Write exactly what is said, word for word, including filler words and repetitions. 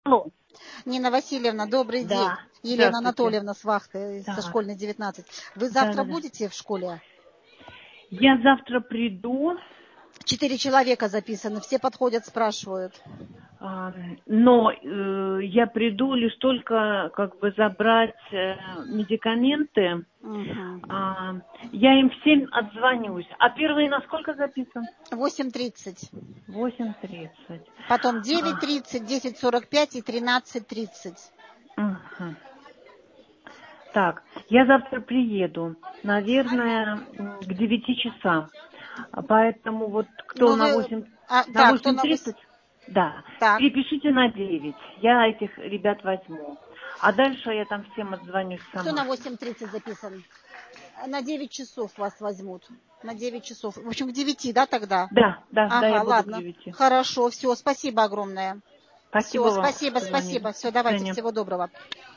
Алло. Нина Васильевна, добрый Да. день. Елена Здравствуйте. Анатольевна с вахты, Так. со школьной девятнадцать. Вы завтра Да-да-да. будете в школе? Я завтра приду, Четыре человека записаны, все подходят, спрашивают. а, но э, я приду лишь только как бы забрать э, медикаменты. Угу. А, я им всем отзвонюсь. А первый на сколько записан? восемь тридцать. восемь тридцать. Потом девять тридцать, десять сорок пять и тринадцать тридцать. Угу. Так, я завтра приеду, наверное, м, к девяти часам. А Поэтому вот кто Ну на вы... восемь, А, на так, кто восемь на тридцать, восемь... да, Так. перепишите на девять. Я этих ребят возьму. А дальше я там всем отзвонюсь Кто на сама. восемь тридцать записан? На девять часов вас возьмут. На девять часов. В общем, к девяти, да, тогда? Да, да, да, я Ага, буду к ладно. девяти. Хорошо, все, спасибо огромное. Спасибо Все, вам, спасибо, что звонили. спасибо. До Все, давайте, свидания. всего доброго.